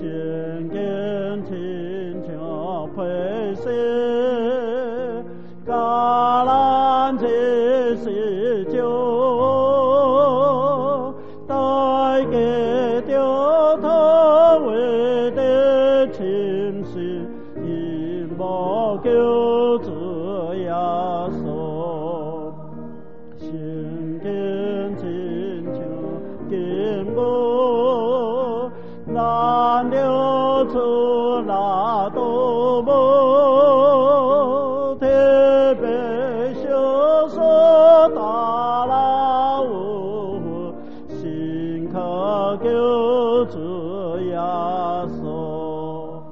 心经亲像配色，橄榄这是酒，带给掉他为的情绪，因无救主耶稣。心经亲像金木，难流出那多么特别小说大老五，心靠救主耶稣。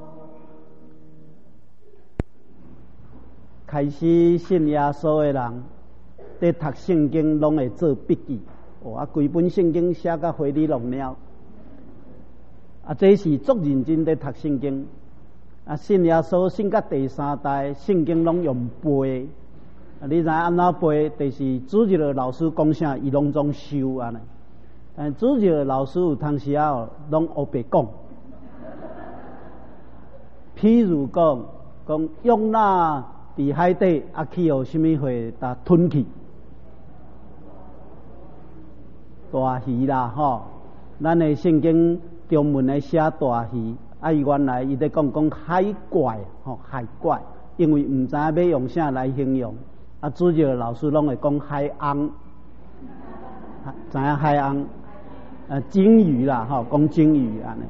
开始信耶稣的人，在读圣经拢会做笔记。规本圣经写甲花里弄了。这是足认真在读圣经。信耶稣信到第3代，圣经拢用背。你知安怎背？就是主日的老师讲啥，伊拢总收安尼。但主日的老师有当时拢黑白讲。譬如讲约拿伫海底去互什么会甲吞去？大鱼啦吼，咱的圣经中文的写大鱼，伊原来伊在讲海怪吼，海怪，因为唔知要用啥来形容，主日老师拢会讲海翁，知影海翁，鲸鱼啦吼，讲鲸鱼安尼。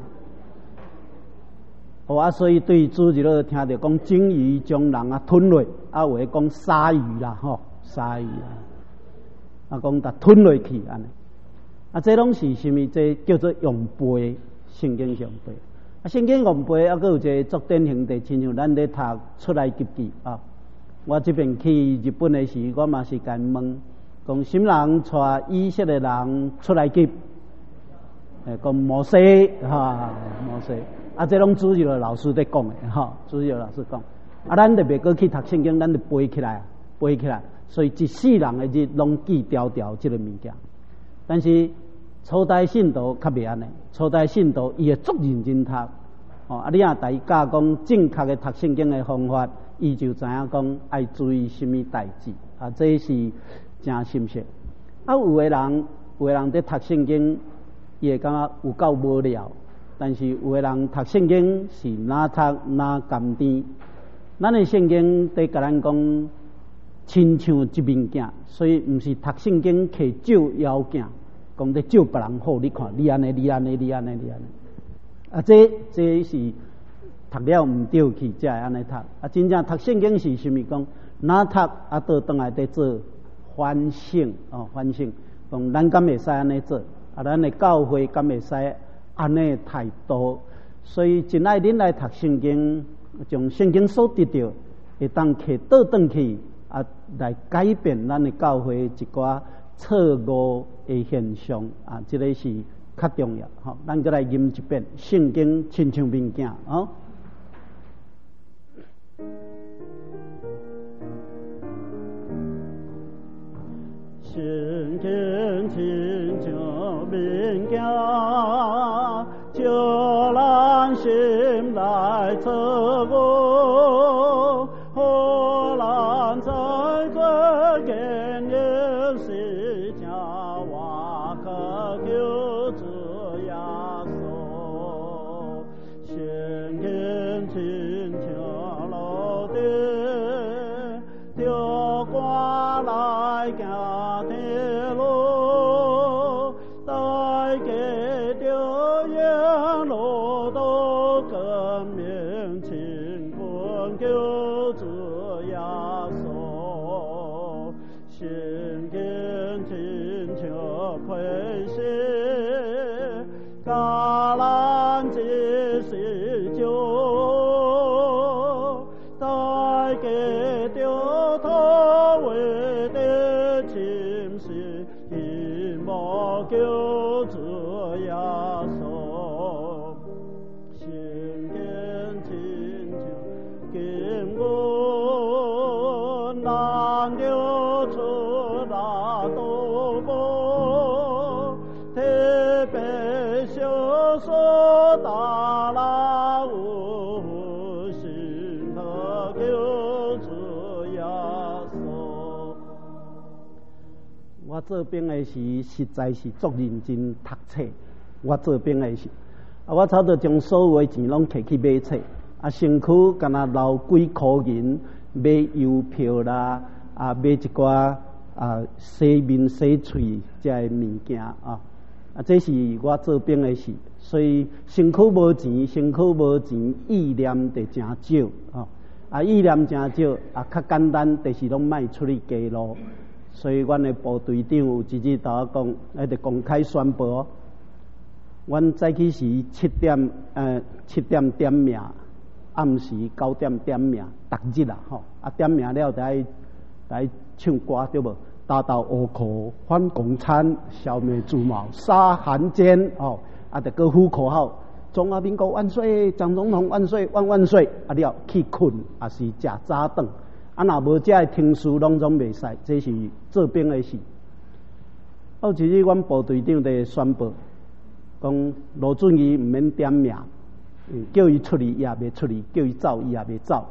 所以对主日听到讲鲸鱼将人吞落，有诶讲鲨鱼啦吼，鲨鱼讲甲吞落去安尼。这拢是什么？这叫做用背，圣经上背。圣经用背，还有一个足典型的，亲像咱咧读出来记记啊。我这边去日本的时，我嘛是甲问，讲什么人带以色列人出来记？讲摩西哈，摩西。这拢主日的老师在讲的哈，主日的老师讲。咱特别过去读圣经，咱就背起来，背起来。所以一世人的日拢记条条这个物件。但是初代信徒较袂安尼，初代信徒伊会足认真读，你若大家讲正确的读圣经的方法，伊就知影讲爱注意什么代志，这是真深刻。有的人在读圣经，伊会感觉有够无聊，但是有的人读圣经是哪读哪甘甜。咱的圣经在甲咱讲，亲像一面镜，所以毋是读圣经去照妖镜。讲在照别人好，你看，你安尼，你安尼，你安尼，你安尼。这是读了唔对去，才会安尼读。真正读圣经是什么？讲哪读倒转来在做反省反省。讲咱敢会使安尼做？咱的教会敢会使安尼态度？所以真爱恁来读圣经，从圣经所得到，会当去倒转去来改变咱的教会一寡错误的现象这个是较重要。咱再来吟一遍圣经亲像面镜圣经亲像面镜，照咱心来错误，互咱在做见耶是正话可救主耶稣。圣经亲像路地，着光来行的路。 做兵的时，实在是足认真读册。我做兵的时，我差不多将所有的钱拢摕去买册，身躯敢若留几箍银买邮票啦，买一寡洗面洗喙这物件这是我做兵的时，所以身躯无钱，意念就真少意念真少较简单，就是拢卖出去街路。所以，阮的部队长有一日甲我讲，就公开宣布，阮早起时7点点名，暗时9点点名，逐日点名了就爱唱歌对无？打倒倭寇，反共产，消灭朱毛，杀汉奸就搁呼口号：中华民国万岁，蒋总统万岁，万万岁！了去困，也是食早顿。若无这听书拢总袂使，这是做兵的事。有一日，阮部队长就宣布，讲罗俊义毋免点名，叫伊出去，伊也袂出去；叫伊走，伊也袂走。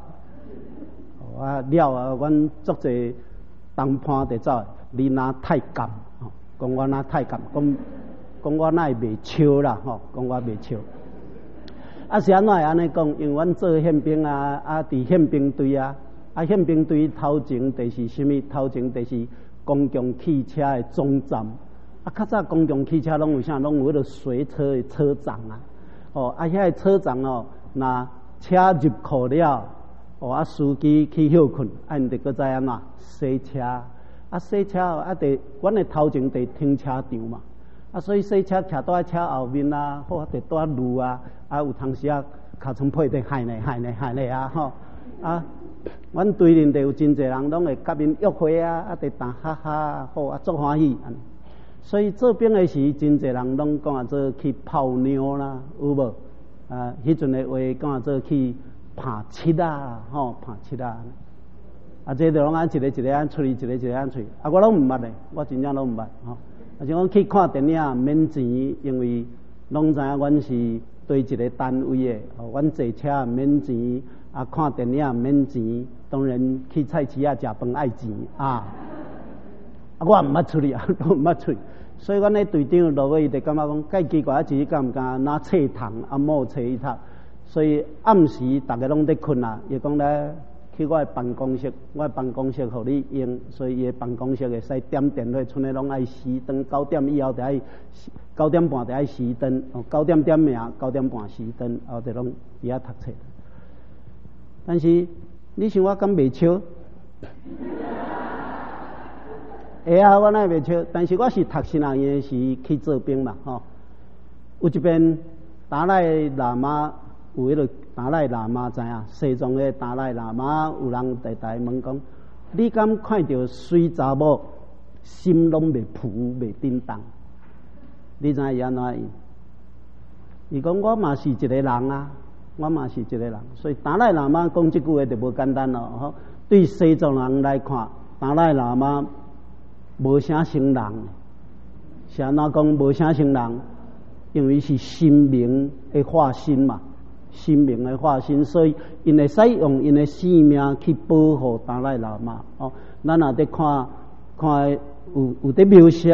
阮足侪同伴就走，你若太监，讲我若太监，讲我哪会袂笑啦？讲我袂笑。是安怎会安尼讲？因为阮做宪兵伫宪兵队宪兵队头前就是什么？头前就是公共汽车的总站。较早公共汽车拢有啥？拢有迄个随车的车长遐个车长若车入库了，司机去休困，因得搁再安怎洗车？洗车得阮的头前得停车场嘛。所以洗车徛在车后面或者在路有当时尻川配得害咧阮队里就有真侪人拢会甲因约会得打哈哈好足欢喜。所以做兵的时，真侪人拢讲做去泡妞啦，有无？迄阵的话讲做去拍七拍七这就拢一个一个安处理，一个一个安处理。我拢毋捌咧，我真正拢毋捌而且讲去看电影免钱，因为拢知影阮是对一个单位的，阮坐车免钱，看电影免钱，当然去菜市食饭爱钱我毋捌处理都毋捌处理。所以阮的队长落尾就感觉讲，介奇怪，自己敢毋敢拿册读某册一读。所以暗时大家拢在困伊讲咧去我的办公室，我的办公室互你用，所以伊的办公室会使点电火，剩的拢爱熄灯。9点以后就爱9点半就爱熄灯，9点点名，9点半熄灯，后就拢伫遐读册。但是你想我敢袂笑？会我哪会袂笑？但是我是读新学院时去做兵嘛有一遍达赖喇嘛。有迄个达赖喇嘛知影，西藏的达赖喇嘛，有人台问讲：你敢看到水查某心拢袂浮袂震动？你知伊安怎？伊讲我嘛是一个人我嘛是一个人。所以达赖喇嘛讲这句话就无简单咯对西藏人来看，达赖喇嘛无啥成人。是安怎讲无啥成人？因为是神明的化身嘛。生命的化身，所以因会使用因的性命去保护达赖喇嘛咱若在看有在描写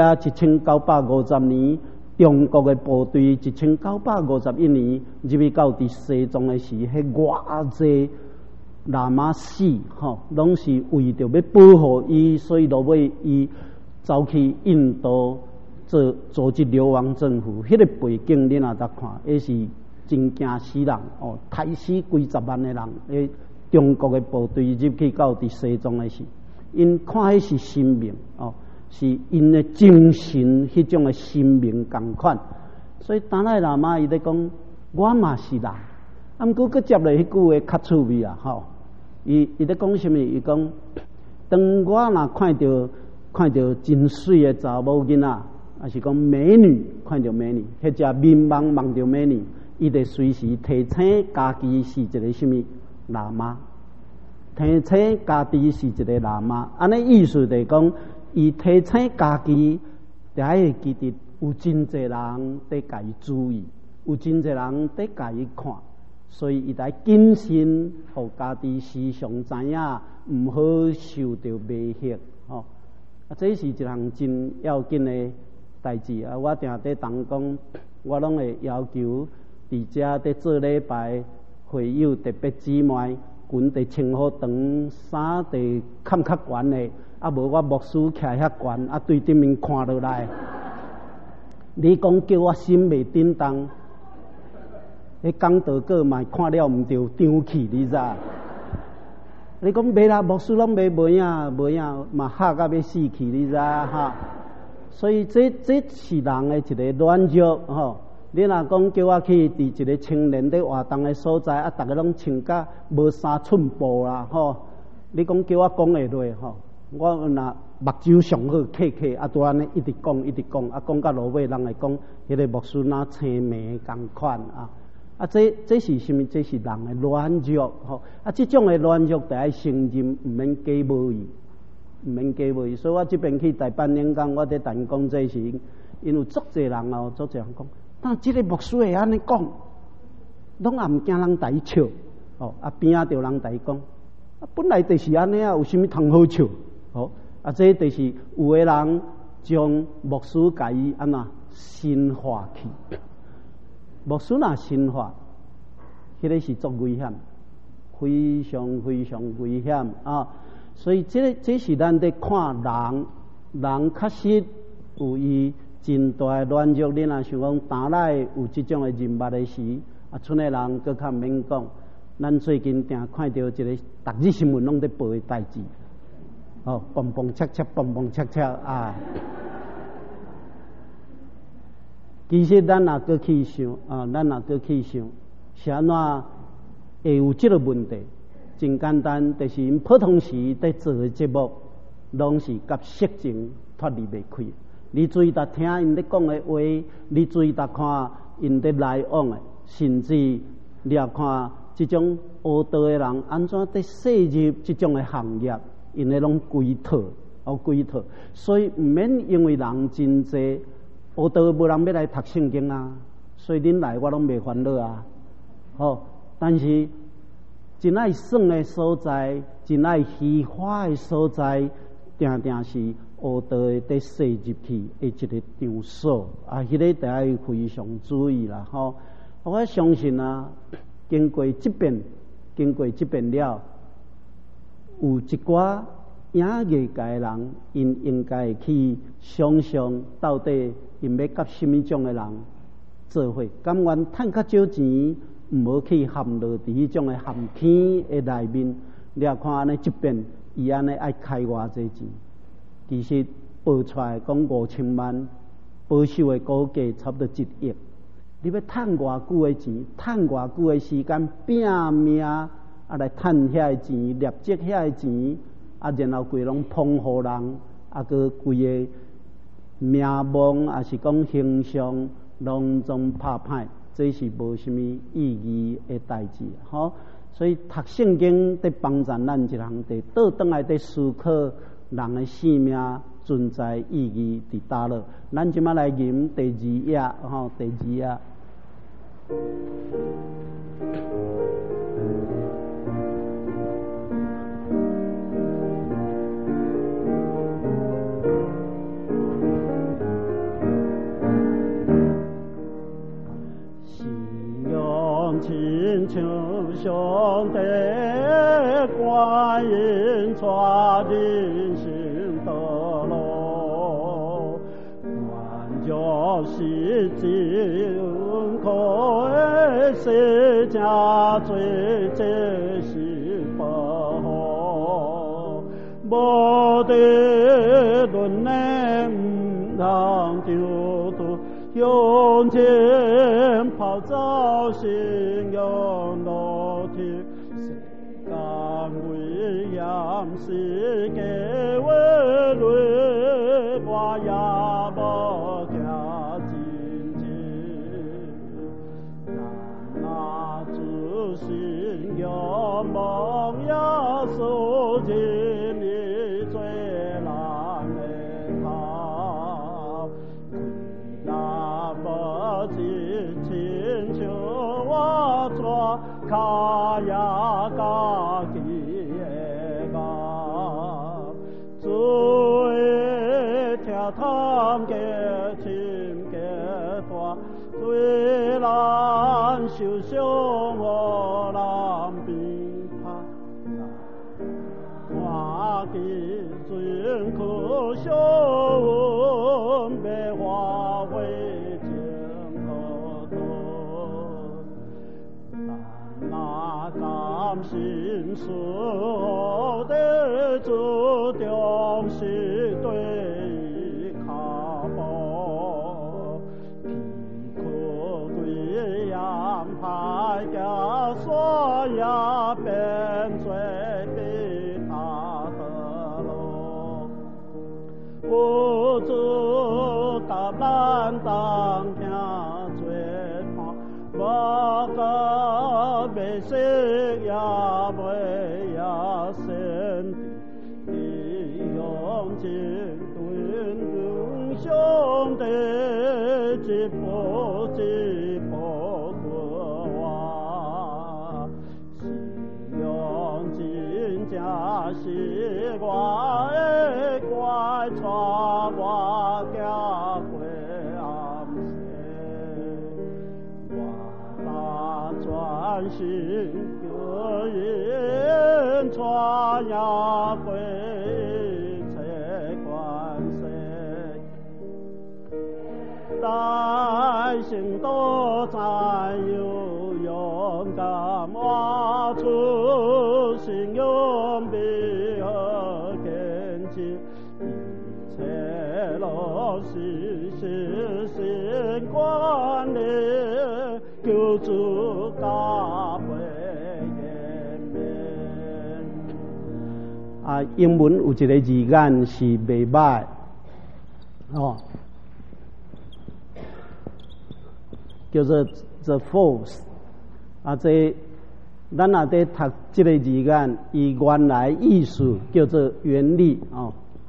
1950年中国的部队1951年入去到伫西藏的时，迄偌济喇嘛死拢是为着要保护伊，所以落尾伊走去印度组织流亡政府。迄个背景你若得看，那是真惊死人杀死几十万的人。中国的部队入去到伫西藏的时，因看迄是生命是因的精神迄种的生命同款。所以达赖喇嘛伊咧讲，我嘛是人，毋过佮接落迄句话较趣味伊咧讲什么？伊讲，当我若看到真水的查某囡仔，还是讲美女，看到美女，或者面望到美女。伊得随时提醒家己是一个什么喇嘛，提醒家己是一个喇嘛，安尼意思就是讲，伊提醒家己，就爱记得有真侪人在家己注意，有真侪人在家己看，所以伊在谨慎，互家己时常知影，毋好受到威胁这是一项真要紧的代志啊！我定在同讲，我拢会要求伫遮在做礼拜会友特别姊妹，裙得穿好长，衫得坎较悬的，啊无我牧师徛遐悬，啊对对面看落来，你讲叫我心袂震动，迄讲道个嘛看了毋着张气，你知？你讲袂啦，牧师拢无影嘛吓到要死去，你知哈？所以这是人的一个软弱吼。你若讲叫我去伫一个青年在活动的所在，啊，逐个拢穿甲无3寸布啦吼。你讲叫我讲会落吼，我若目睭上好客，啊，拄安尼一直讲，啊，讲到落尾，人会讲迄个牧师若青眉共款啊。啊，这是什么？这是人的软弱吼。啊，这种的软弱得爱承认，毋免假无伊，所以我这边去台办演讲，我伫谈讲这是，因为足侪人哦，足侪人讲，但这个牧师会安尼讲，拢也毋惊人台笑，哦，啊边仔着人台讲，啊本来就是安尼啊，有啥物通好笑？哦，啊这就是有个人将牧师甲伊安那神化去。牧师若神化，迄个是足危险，非常危险啊！所以这是咱在看人确实有伊真大的软弱。你若想讲打来有这种的人物的时，啊，剩的人佫较免讲。咱最近定看到一个逐日新闻拢在报的代志，哦，蹦蹦恰啊！其实咱若搁去想啊，是安怎会有这个问题？真简单，就是因普通时在做的节目，拢是甲色情脱离袂开。你注意搭听因咧讲的话，你注意搭看因咧来往的，甚至你也看这种学道的人安怎在涉入这种的行业，因咧拢规套。所以毋免因为人真济。学道无人要来读圣经啊，所以恁来我拢袂烦恼啊。哦，但是真爱耍的所在，真爱虚华的所在，定定是学道的在摄入去的一个场所啊，迄个得爱非常注意啦。吼，我相信啊，经过这边了，有一寡影艺界的人，因应该去想想到底。因要甲什么种的人做伙，甘愿趁较少钱，毋好去陷落伫迄种的陷阱的内面。你也看安尼这边，伊安尼爱开偌济钱，其实报出来讲5000万，保守的估计差不多1亿。你要趁偌久的钱，趁偌久的时间，拼命啊来趁遐个钱，累积遐个钱，啊然后规拢捧互人，啊个规个。名望也是讲形象，拢总拍歹，这是无什么意义的代志，吼。所以读圣经在帮助咱一项地，倒转来在思考人的生命存在意义伫倒落。咱即马来吟第2页，吼，第2页。亲像上帝观音带人生道路，愿就是真可的世家最这是不好，无得论的唔通丢度。用剑炮造信用路天，世间为严世界为累，我也无惊真情。那自信有梦也所见你最难的他。不知亲像我抓卡呀家己的家，最汤给亲给大，虽然受伤我难平怕，看见尊可笑没花会情可多，但那甘心事后的注定是对卡波，皮可贵阳派家所也变最比他的路，不知甲咱当听最怕，我个未识也未也身地用尽对兄弟一步一步过我，是用尽正是我的怪错我家过暗时，我专心个人传呀归切关系，在心多在有勇敢挖出信用比和根基，一切落实心观念救助加倍啊，英文有一个字眼是袂歹哦，叫做 the force 啊，这咱也在读这个字眼，伊原来意思叫做原理哦，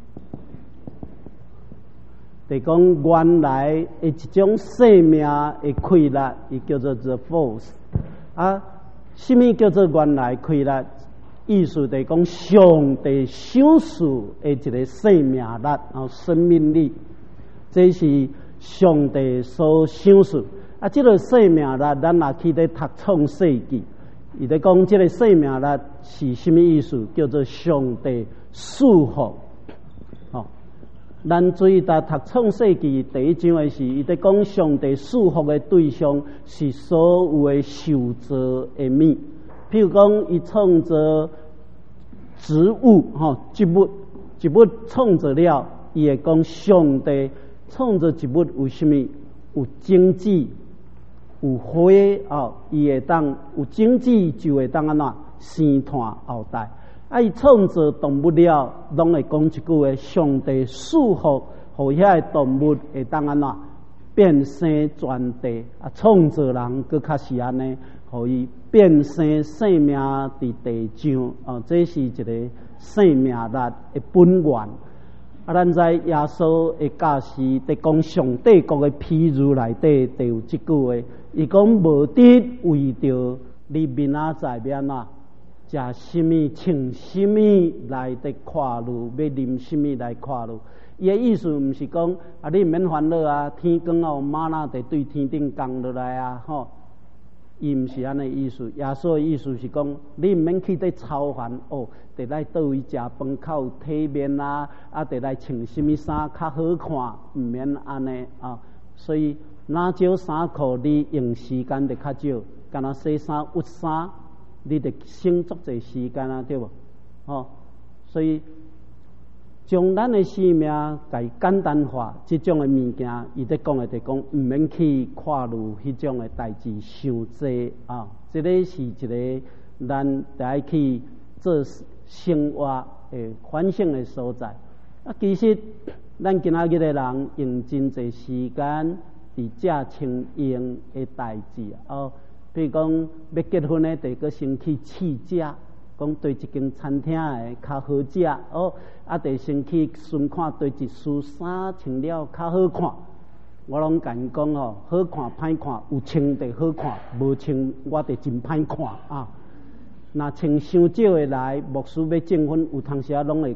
就讲原来的一种生命的规律，伊叫做 the force 啊。什么叫做原来规律？意思就是讲上帝赏赐的一个生命力啊，生命力，这是上帝所赏赐啊。这个生命力，咱也去咧读创世纪，伊咧讲这个生命力是什么意思？叫做上帝祝福。哦，咱注意到读创世纪第一章的时，伊咧讲上帝祝福的对象是所有的受造的物。譬如讲，伊创造植物，植物创造了，伊会讲上帝创造植物有什么？有经济，有花伊会当有经济，就会当安怎生产后代。啊，伊创造动物了，拢会讲一句话：上帝祝福，互遐个动物会当安怎变生全地。啊，创造人佫较是安尼。互伊变生生命伫地上，这是一个生命力的本源。啊，咱知耶稣的教示伫讲上帝国的譬喻内底，就有即句话，伊讲无得为着你明仔载要安怎食什么、穿什么来得看路，要啉什么来看路。伊的意思毋是讲啊，你毋免烦恼啊，天光有玛纳得对天顶降落来啊，吼。伊毋是安尼意思，耶稣的意思是讲，你毋免去得操烦哦，得来倒位食饭较有体面啊，得来穿什么衫较好看，毋免安尼啊。所以哪少衫裤，你用时间就较少，干那洗衫、熨衫，你得省足侪时间啊，对无？哦，所以将咱的生命甲伊简单化，即种的物件，伊在讲的就讲，毋免去看入迄种的代志伤济啊。这个是一个咱得爱去做生活的反省的所在。啊，其实咱今仔日的人用真侪时间伫遮清用的代志哦，比如讲要结婚的，得个先去试食。讲对一间餐厅的较好食哦，得先去顺看对一束衫穿了较好看。我拢甲因讲哦，好看歹看，有穿得好看，无穿我得真歹看啊。若穿伤少的来，牧师要证婚，有当时拢会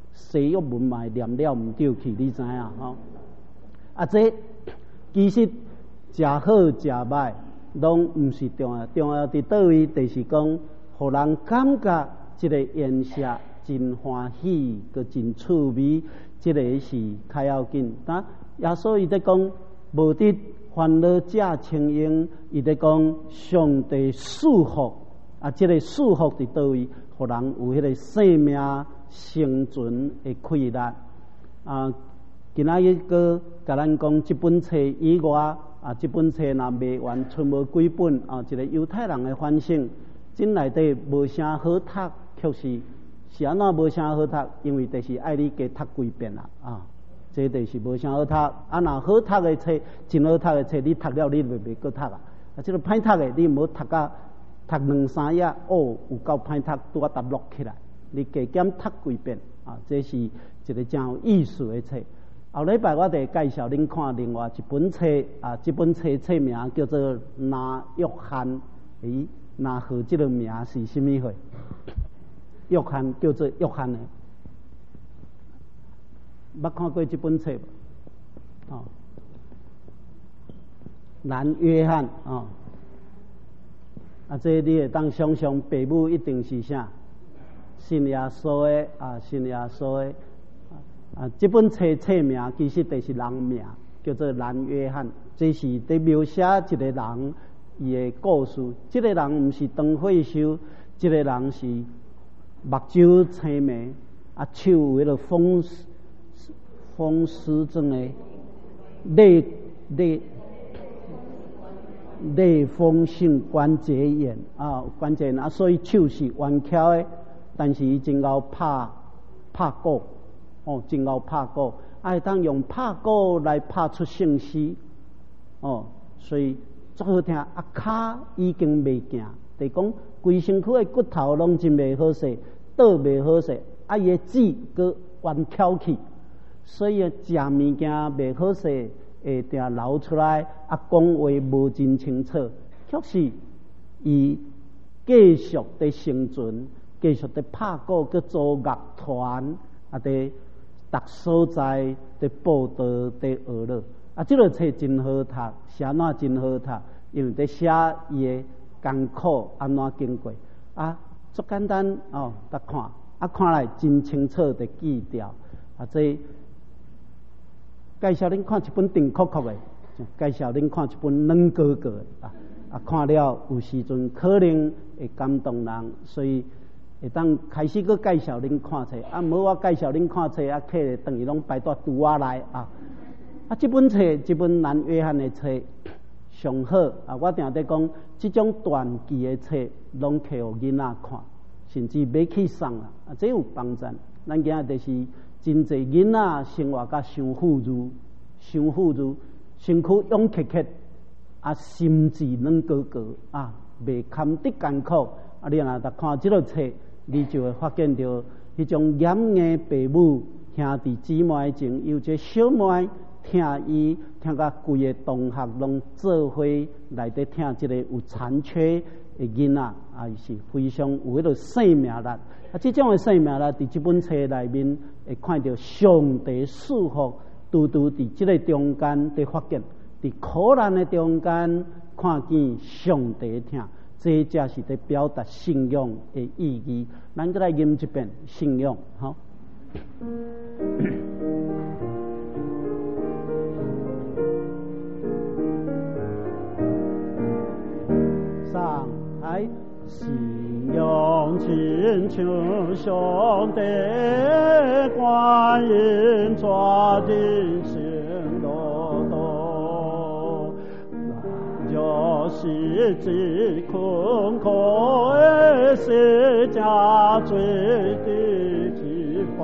西药文嘛念了毋对去，你知影吼？这其实食好食歹，拢毋是重要，重要伫倒位，就是讲，互人感觉即个颜色真欢喜，佮真趣味，即个是较要紧。耶稣伊在讲，无得烦恼者清净，伊在讲上帝祝福即个祝福伫倒位，互人有迄个生命生存的快乐今仔日个甲咱讲即本册以外即本册若卖完剩无几本一个犹太人的反省，真内底无啥好读，确实是安怎无啥好读？因为就是爱你加读几遍啦这就是无啥好读。若好读的册，真好读的册，你读了你就袂搁读即个歹读的，你无读到读两三页，有够歹读，拄搭落起来，你加减读几遍这是一个真有意思的册。后礼拜我就介绍恁看另外一本册这本册名叫做《拿约翰》。拿号这个名是什么货？约翰叫做约翰的，捌看过这本册无？男约翰这你会当想象，父母一定是啥？信耶稣的信耶稣的。这本册名其实就是人名，叫做男约翰。这是在描写一个人伊的故事。这个人毋是当会修，这个人是目睭青眉，手有迄个风湿症的类风性关节炎关节炎所以手是弯翘的，但是伊真够拍鼓。真够拍鼓，会当用拍鼓来拍出圣诗所以足好听。骹已经袂行，就讲规身躯的骨头拢真袂好势，倒袂好势，伊的指佮弯翘起，所以食物件袂好势，会定流出来，讲话无真清楚。确实，伊继续的生存，继续的拍鼓，佮组乐团伫逐所在的报道的学了这个册真好读，写怎真好读？因为在写伊的艰苦安怎经过足简单搭看看来真清楚的记掉这介绍恁看一本定酷酷的，介绍恁看一本软高高的看了有时阵可能会感动人，所以。会当开始去介绍恁看册无我介绍恁看册客咧等于拢摆到拄我来这本册这本男约翰的册上好我定在讲这种传记的册拢摕互囡仔看，甚至买去送这有帮助。咱今仔就是真侪囡仔生活甲伤富裕，身躯勇克克心智软高高袂堪得艰苦你若看这个册，你就会发现到迄种严硬父母兄弟姊妹情，有一个小妹听伊听甲规个同学拢做伙来伫听这个有残缺的囡仔是非常有迄个生命力这种的生命力伫这本册内面会看到上帝祝福，拄伫这个中间伫发现，伫苦难的中间看见上帝听。这才是在表达信仰的意义。咱再来念一遍信仰，好。上海信仰亲像上帝观音抓人心路途。就是这困苦的世界最的地方，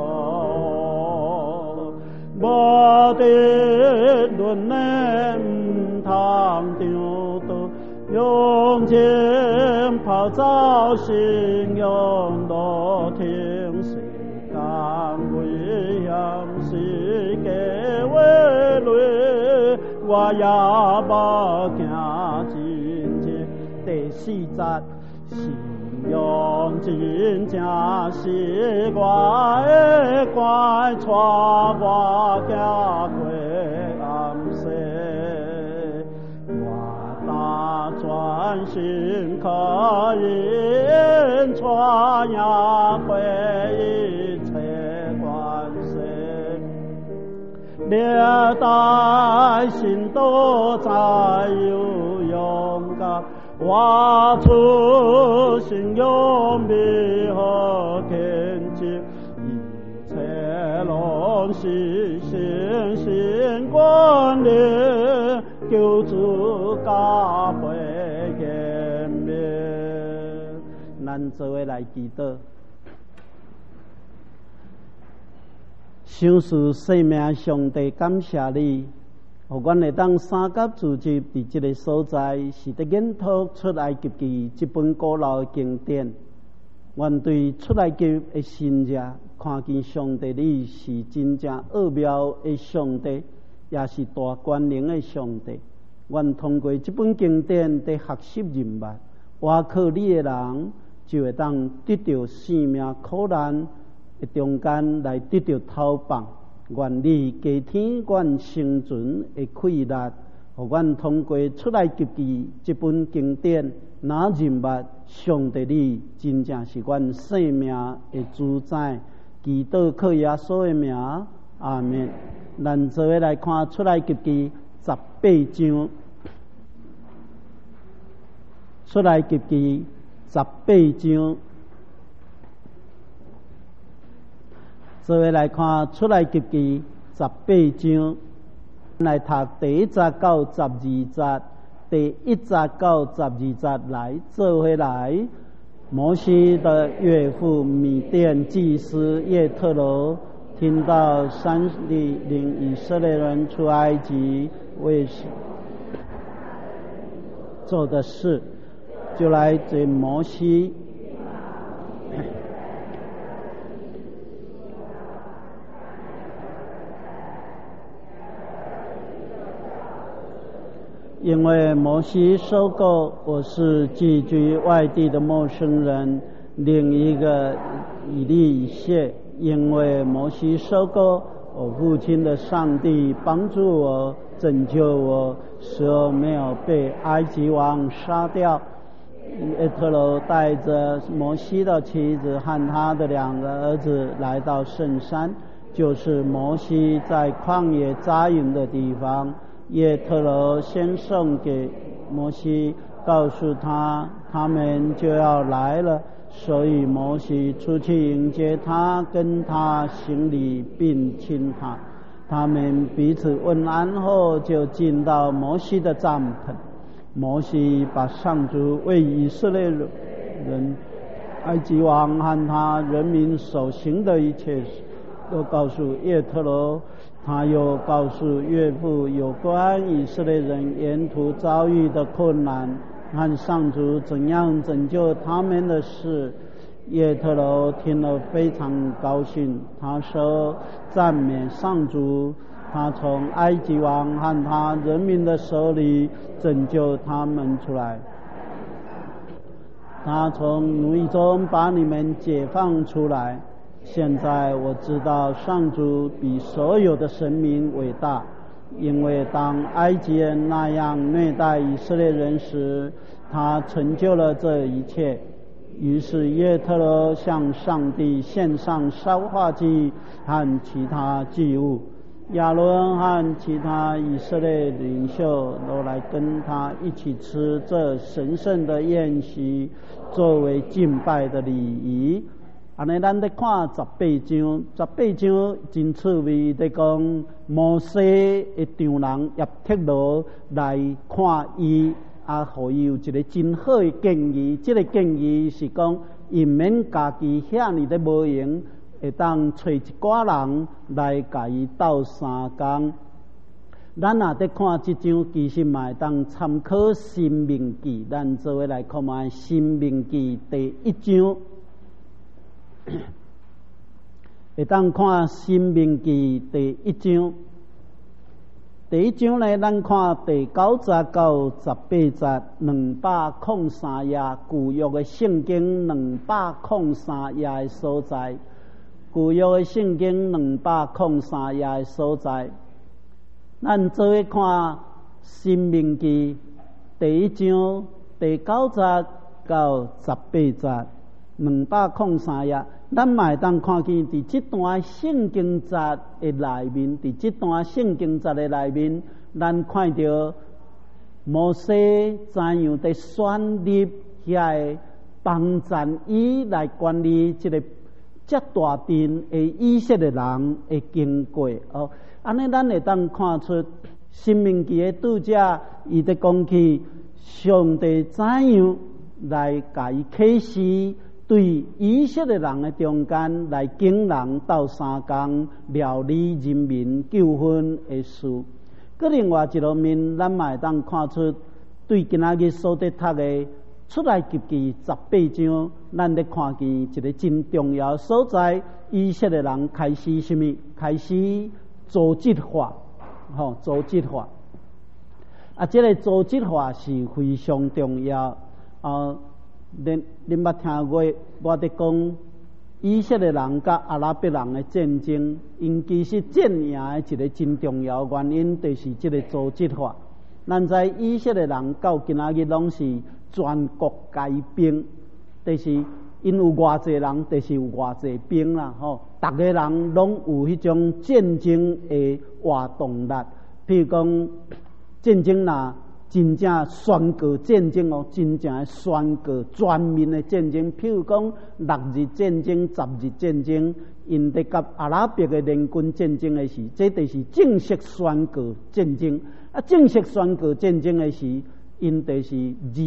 无得论的唔通丢到，用钱泡澡信用路听世间为样世界为累，我也无惊。第四节， 信用真正是我的关，带我行过暗世，我打专心可以传扬回一切关系，历代信徒才有勇敢。挖出信用必和天经，一切拢是信心观念，救主教会见面。咱做伙来祈祷，想事生命上帝感谢你。互阮会当三甲自集伫即个所在，是伫研读出埃及记即本古老的经典。阮对出埃及的信者，看见上帝你是真正奥妙的上帝，也是大权能的上帝。阮通过即本经典伫学习认捌，倚靠你的人就会当得到生命苦难的中间来得到逃放。愿你加添阮生存的气力，互阮通过出来及记这本经典，那认捌上帝你真正是阮生命的主宰。祈祷靠耶稣的名，阿们。咱做伙来看出来及记18章，出来及记18章。做伙来看出来及记18章，来读第1节到12节，第1节到12节来做伙来。摩西的岳父米甸祭司叶特罗听到上帝领以色列人出埃及为做的事，就来追摩西。因为摩西说过，我是寄居外地的陌生人。另一个以利以谢，因为摩西说过，我父亲的上帝帮助我、拯救我，使我没有被埃及王杀掉。叶特罗带着摩西的妻子和他的2个儿子来到圣山，就是摩西在旷野扎营的地方。叶特罗先送给摩西，告诉他们就要来了，所以摩西出去迎接他，跟他行礼并亲他。他们彼此问安后，就进到摩西的帐篷。摩西把上主为以色列人、埃及王和他人民所行的一切事都告诉叶特罗。他又告诉岳父有关以色列人沿途遭遇的困难和上主怎样拯救他们的事。叶特罗听了非常高兴，他说赞美上主，他从埃及王和他人民的手里拯救他们出来，他从奴役中把你们解放出来。现在我知道上主比所有的神明伟大，因为当埃及人那样虐待以色列人时，他成就了这一切。于是叶特罗向上帝献上烧化祭和其他祭物，亚伦和其他以色列领袖都来跟他一起吃这神圣的宴席，作为敬拜的礼仪。安尼，咱咧看18章真趣味，在讲摩西的丈人叶特罗来看伊，互伊有一个真好的建议。这个建议是讲，伊免家己遐尼咧无闲，会当找一寡人来甲伊斗3工。咱若在看这章，其实嘛会当参考《申命记》，咱做伙来看卖《申命记》第1章。会当看《申命记》第1章， 第一章呢，咱看第9节到18节，203页旧约的圣经203页的所在，旧约的圣经203页的所在，咱做伙看申命记第一章第9节到18节，203页。咱嘛会当看见，伫这段圣经节的内面，伫这段圣经节的内面，咱看到摩西怎样在选立遐帮赞伊来管理这个遮大阵的以色列人的经过哦。安尼咱会当看出申命记的读者，伊在讲起上帝怎样来甲伊启示。对以色列人的中间来经人斗3工料理人民纠纷的事，搁另外一方面，咱嘛会当看出对今仔日所在读的出来及记18章，咱咧看见一个真重要的所在，以色列人开始什么？开始组织化，组织化。这个组织化是非常重要恁捌听过我伫讲以色列人甲阿拉伯人的战争，因其实战赢的一个真重要原因，就是这个组织化。咱知以色列人到今仔日拢是全国皆兵，就是因有偌济人，就是有偌济兵啦逐个人拢有迄种战争的活动力。譬如讲战争啦。真正宣告战争真正宣告全面的战争。譬如讲6日战争、10日战争，因在甲阿拉伯的联军战争的时，这就是正式宣告战争。正式宣告战争的时，因就是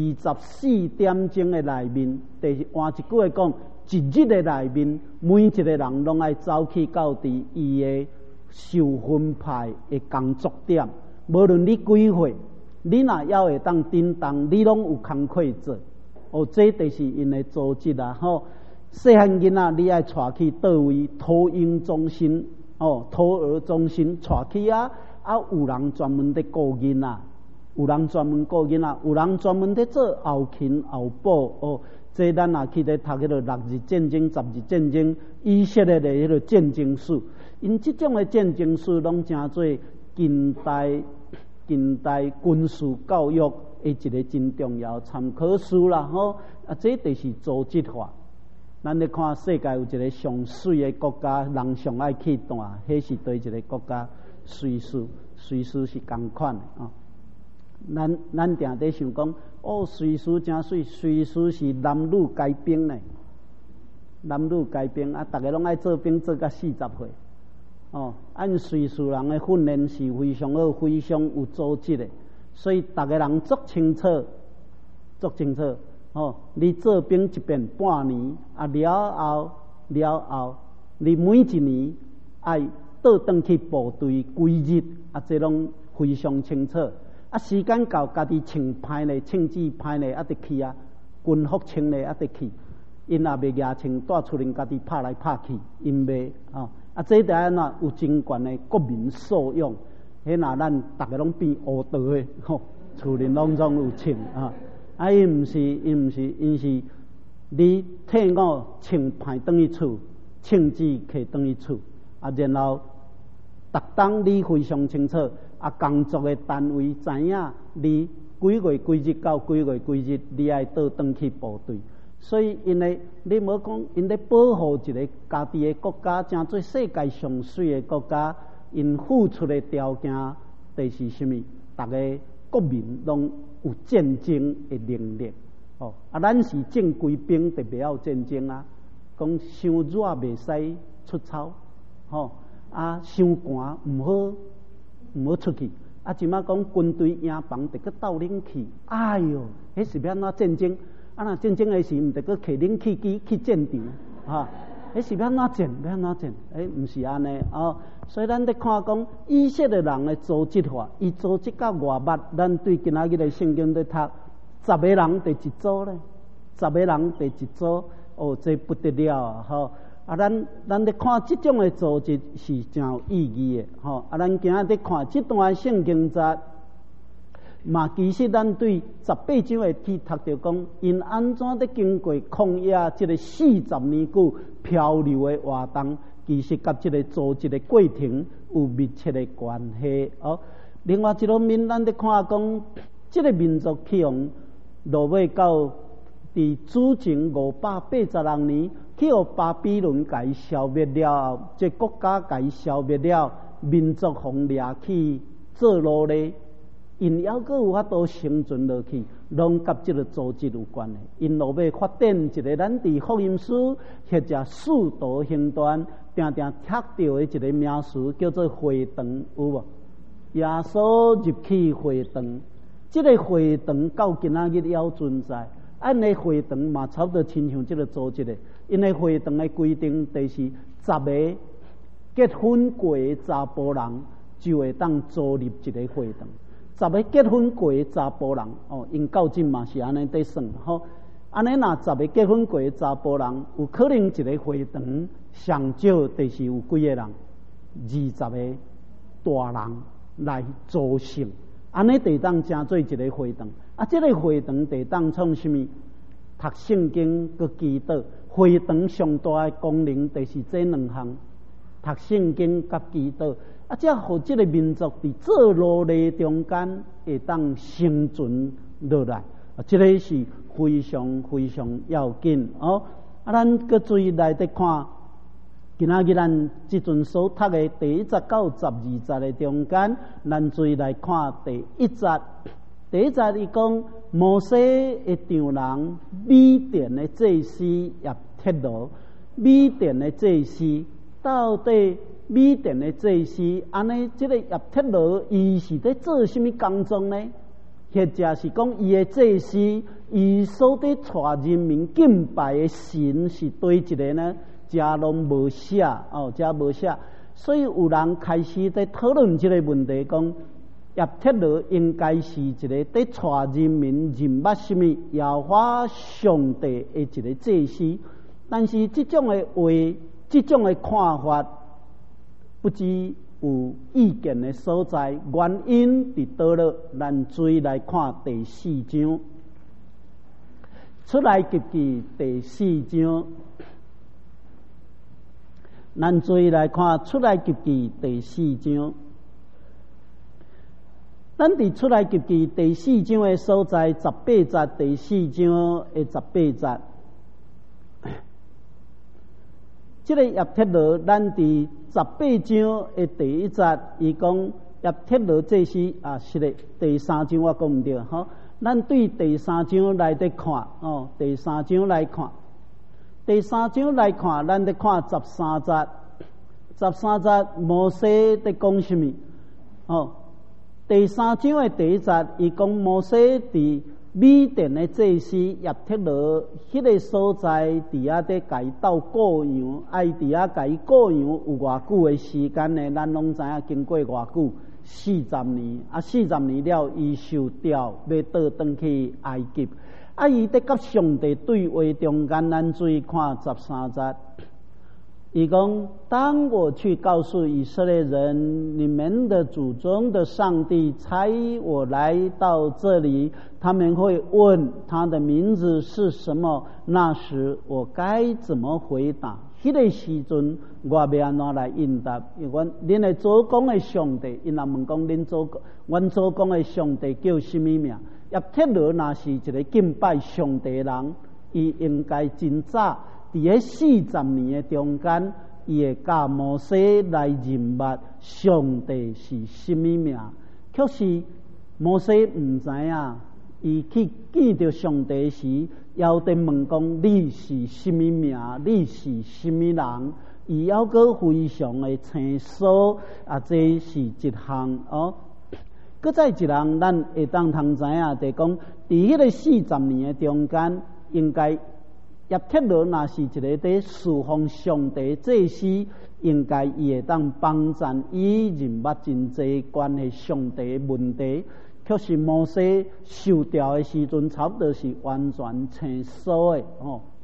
24点钟的内面，就是换一句话讲，一日的内面，每一个人拢爱走去到伫伊的受分派的工作点，无论你几岁。你若要会当叮当，你拢有工课做。这就是因的组织啦。细汉囡仔你爱带去倒位托婴中心，托儿中心带去啊，有人专门在顾囡仔，有人专门顾囡仔，有人专门在做后勤后补。这咱也去咧读迄个6日战争、10日战争，以色列的迄个战争史，因这种的战争史拢真做近代军事教育的一个真重要参考书啦这就是组织化。咱咧看世界有一个上水的国家，人上爱去住，迄是对一个国家？瑞士，瑞士是同款的咱定在想讲，瑞士真水，瑞士是男女皆兵呢，男女皆兵大家拢爱做兵，做到40岁。按瑞士人的训练是非常好，非常有组织的，所以大家人足清楚。你做兵一遍半年了后，你每一年爱倒转去部队几日这拢非常清楚。时间到，家己穿歹咧，穿子歹咧，得去军服穿咧，得去。因也袂牙穿，带厝人家己拍来拍去，因袂这就安怎有真悬的国民素养。迄若咱大家拢变乌道的厝人拢总有穿因毋是，因是你退伍穿歹转去厝，穿子摕转去厝然后逐当你非常清楚工作的单位知影你几月几日到几月几日，你爱倒转去部队。所以因为你无讲，因咧保护一个家己的国家，真做世界上水的国家，因付出的条件就是什么？大家国民拢有战争的能力。咱是正规兵，就袂晓战争讲伤热袂使出操，伤寒唔好出去。即摆讲军队营房，得去斗冷气。哎哟，迄是要安怎战争？若战争的时，毋得去摕冷气机去战场迄是要安怎战？要安怎战？毋是安尼所以咱咧看讲以色列人的组织化，伊组织到偌密，咱对今仔日的圣经咧读，10个人第一组咧，10个人第一组，这不得了咱咧看即种诶组织是真有意义诶，吼！咱今仔日看即段圣经节，嘛其实咱对18章诶去读着讲，因安怎咧经过旷野即个40年久漂流诶活动，其实甲即个组织诶过程有密切诶关系哦。另外一方面，咱咧看讲，即个民族起用落尾到伫主前580年，去互巴比伦甲伊消灭了后，即国家甲伊消灭了，民族互掠去做奴隶，因还阁有法度生存落去，拢甲即个组织有关的。因落尾发展一个咱伫福音书或者使徒行传定定贴着的一个名词，叫做会堂，有无？耶稣入去会堂，即个会堂到今仔日还存在。按个会堂嘛，差不多亲像即个组织的，因为会堂的规定就是10个结婚过的查甫人就会当组入一个会堂。10个结婚过的查甫人哦，因到今嘛是安尼在算吼。安尼若10个结婚过的查甫人，有可能一个会堂上少就是有几个人，20个大人来组成，安尼得当成做一个会堂。这个会堂得当创什么？读圣经佮祈祷。会堂上大的功能就是这两项：读圣经佮祈祷。这互这个民族伫做奴隶中间会当生存落来。这个是非常非常要紧哦。咱佮注意来得看，今仔日咱即阵所读的第1节到12节的中间，咱注意来看第1节。第1节伊讲摩西的丈人米甸的祭司也铁罗，米甸的祭司到底米甸的祭司安尼，这个也铁罗伊是在做什么工作呢？或者是讲伊的祭司，伊所在带人民敬拜的神是对一个呢？遮拢无写哦，遮无写，所以有人开始在讨论这个问题，讲叶忒罗应该是一个在带人民认捌什么耶和华上帝的一个祭司，但是这种的话，这种的看法，不知有意见的所在，原因伫倒落？咱注意来看第4章，出来记记第4章。咱注意来看出来记记第4章。咱伫出来记记第4章的所在，18节第4章的18节。这个叶忒罗，咱伫18章的第1节，伊讲叶忒罗祭司啊，是的，第3章我讲唔对吼。咱对第3章来得看哦，第3章来看。第3章来看，咱得看13节。13节，摩西在讲什么？哦，第3章的第1节，伊讲摩西伫米甸的祭司叶忒罗迄个所在，伫遐在甲伊斗过羊，爱伫遐甲伊过羊有偌久的时间呢？咱拢知影，经过偌久，40年。40年了，伊受调要倒转去埃及。伊在甲上帝对话中间，咱注意看13节。伊讲：当我去告诉以色列人，你们的祖宗的上帝差我来到这里，他们会问他的名字是什么？那时我该怎么回答？迄个时阵，我要安怎来应答？因为恁的祖公的上帝，因若问讲阮祖公的上帝叫什么名？叶忒罗若是一个敬拜上帝的人，伊应该真早。伫个40年的中间，伊会教摩西来认捌上帝是什么名。确实，摩西唔知影，伊去见到上帝时，要得问讲你是什么名，你是什么人，伊要个非常的清楚这是一项哦。搁再一项，咱会当通知影，就讲伫迄个40年的中间，应该。叶忒罗若是一个在侍奉上帝祭司，应该伊会当帮助伊认捌真济关系上帝的问题。确实，摩西受调的时阵，差不多是完全清楚的哦。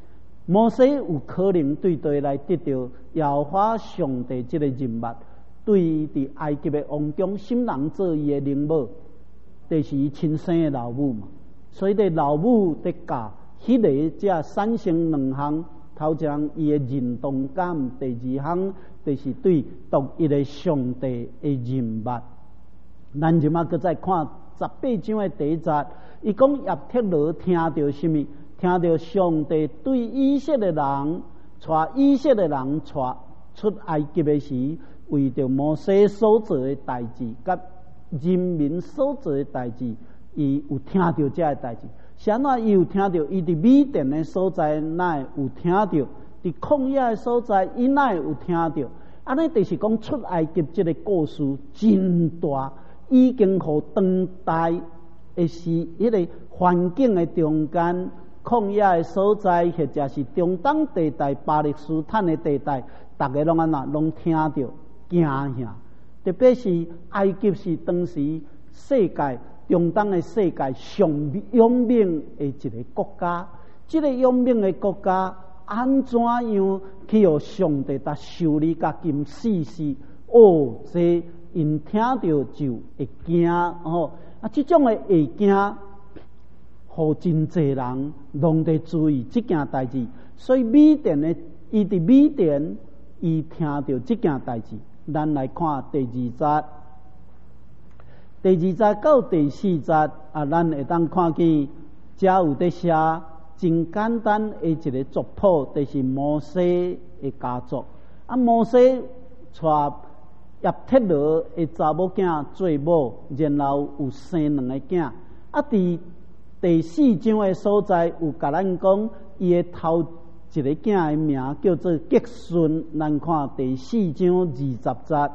摩西有可能对对来得到耶和华上帝这个任务，对于伫埃及的王中心人做伊的灵母，就是伊亲生的老母嘛。所以，老母的教，迄个才产生两项：头一项伊的认同感；第二项就是对独一的上帝的认物。咱即马搁再看18章的第1节，伊讲亚特罗听到什么？听到上帝对以色列人带以色列人带出埃及的时，为着摩西所做的代志，甲人民所做的代志，伊有听到这个代志。啥哪伊有听到？伊伫米甸的所在，哪会有听到？伫旷野的所在，伊哪会有听到？安尼就是讲出埃及这个故事真大，已经互当代的是迄个环境的中间。旷野的所在，或者是中东地带、巴勒斯坦的地带，大家拢安那拢听到惊吓。特别是埃及是当时世界中东的世界上有名的一个国家。这个有名的国家，安怎样去互上帝甲受理甲金死死？哦，这因听到就会惊哦。这种的会惊。互真侪人拢在注意这件代志，所以米甸的伊伫米甸，伊听到这件代志。咱来看第2节，第2节到第4节咱会当看见，遮有在写真简单的一个族谱，就是摩西的家族。摩西带亚特罗的查某囝做某，然后有生2个囝。伫第4章的所在有甲咱讲，伊的头一个囝的名叫做吉顺。咱看第4章20节，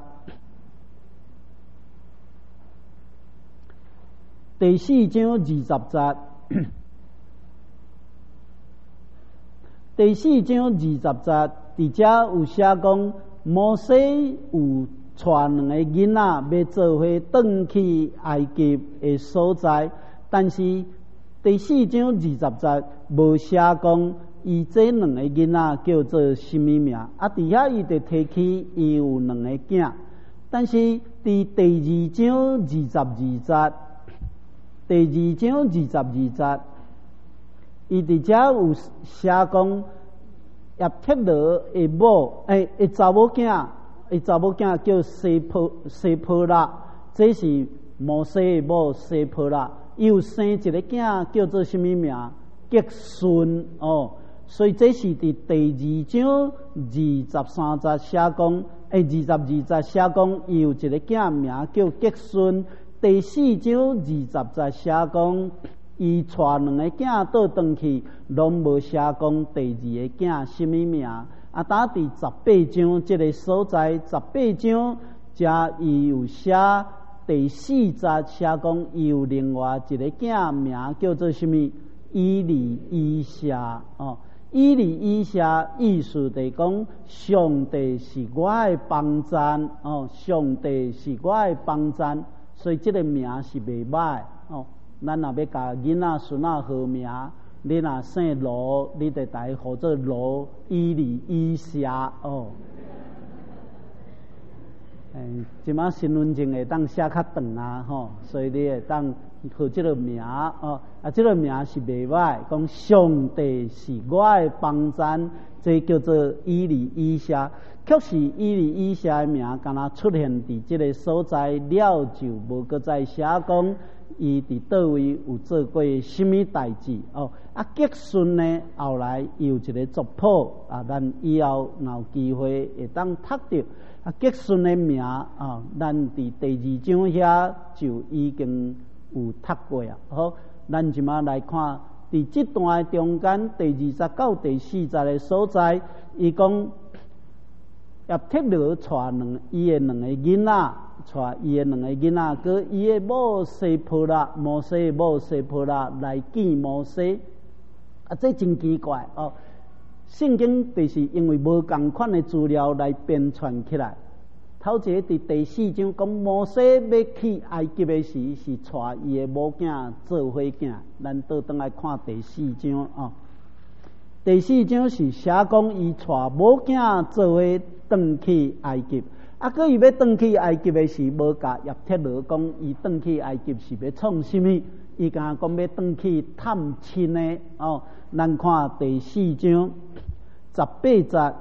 第4章20节，第4章20节，伫遮有写讲，摩西有带2个囡仔要做伙转去埃及的所在，但是第4章20节无写讲伊这2个囡仔叫做什么名，伫遐伊就提起伊有2个囝，但是伫第2章22节，第2章22节，伊伫遮有写讲亚特罗的某查某囝叫西坡拉，这是摩西的某西坡拉。伊有生一个囝叫做什么名？吉顺哦。所以这是伫第2章23节写讲，22节写讲伊有一个囝名叫吉顺。第4章20节写讲伊带2个囝倒转去，拢无写讲第2个囝什么名。当伫18章这个所在，18章遮伊有写。第4节写讲，伊有另外一个囝名叫做什么？以利以夏哦。以利以夏意思就是讲，上帝是我的帮赞哦，上帝是我的帮赞，所以这个名是袂歹哦。咱若要甲囡仔孙仔号名，你若姓罗，你就带号做罗以利以夏哦。即马身份证会当写较长啊，吼，所以你会当号这个名哦。这个名是袂歹，讲上帝是我的帮赞，这叫做以利以夏。确实，以利以夏的名，敢若出现伫这个所在了，就无搁再写讲伊伫倒位有做过什么代志哦。吉顺呢，后来有一个族谱咱以后若有机会会当读到。吉顺的名咱伫第2章遐就已经有读过啊。好，咱即马来看伫这段中间第20节到第40节的所在，伊讲亚特罗带伊的2个囡仔，带伊的2个囡仔，佮伊的某西坡拉，摩西的某西坡拉来见摩西。这真奇怪哦。圣经就是因为无共款的资料来编传起来。头一个伫第4章讲摩西要去埃及的时，是带伊的某囝做伙囝。咱倒转来看第4章哦。 第四章是写讲伊带某囝做伙转去埃及，佮伊要转去埃及的是无甲叶忒罗讲，伊转去埃及是要创什么？伊讲要转去探亲的哦。咱看第四章18节。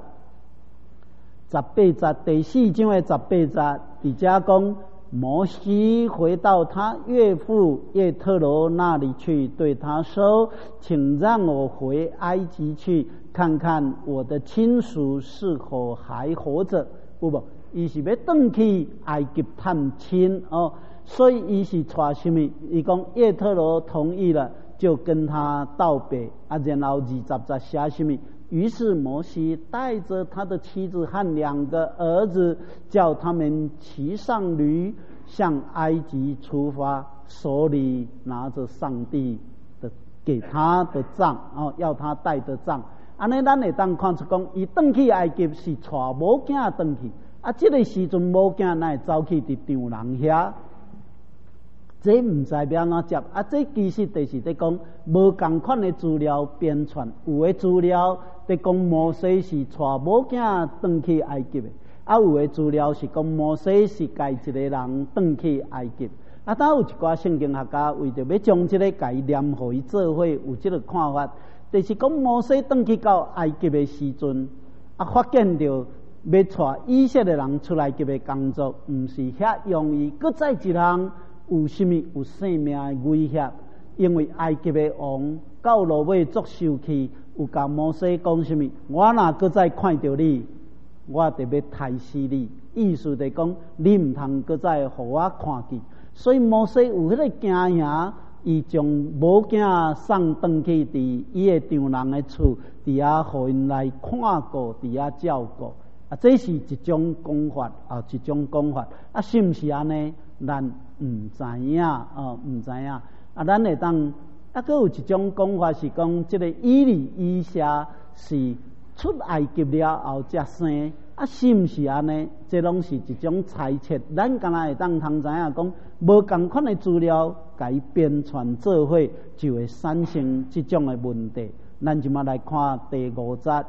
第四章的18节，伫遮讲摩西回到他岳父叶特罗那里去，对他说：“请让我回埃及去，看看我的亲属是否还活着。”有无？伊是要转去埃及探亲哦，所以伊是带什么？伊讲叶特罗同意了，就跟他道别啊。然后20节写什么？于是摩西带着他的妻子和2个儿子，叫他们骑上驴，向埃及出发，手里拿着上帝的给他的杖哦，要他带的杖。安尼咱会当看出讲，伊转去埃及是带某囝转去，啊，这个时阵某囝哪会走去伫丈人遐？这唔知要安怎接啊？这其实就是在讲无共款的资料编传，有的资料在讲摩西是带某囝转去埃及的，啊，有的资料是讲摩西是介一个人转去埃及。啊，当有一寡圣经学家为着要将这个概念互伊做伙有这个看法，就是讲摩西转去到埃及的时阵，啊，发现到要带以色列人出来埃及的工作，唔是遐容易，搁再一项。有什么有性命的威胁？因为埃及的王到落尾作受气，有甲摩西讲什么？我若搁再看到你，我就要杀死你。意思就讲，你唔通搁再互我看见。所以摩西有迄个惊吓，伊将某囝送转去伫伊的丈人的厝，伫遐互因来看顾，伫遐照顾。啊，这是一种讲法啊，一种讲法啊，是毋是安尼？咱唔知影哦，唔知影啊，咱会当啊，佫有一种讲法是讲，这个以利以下是出埃及了后才生啊，是毋是安尼？这拢是一种猜测，咱敢若会当通知影讲，无共款的资料，甲伊编传做伙，就会产生这种的问题。咱即马来看第5节。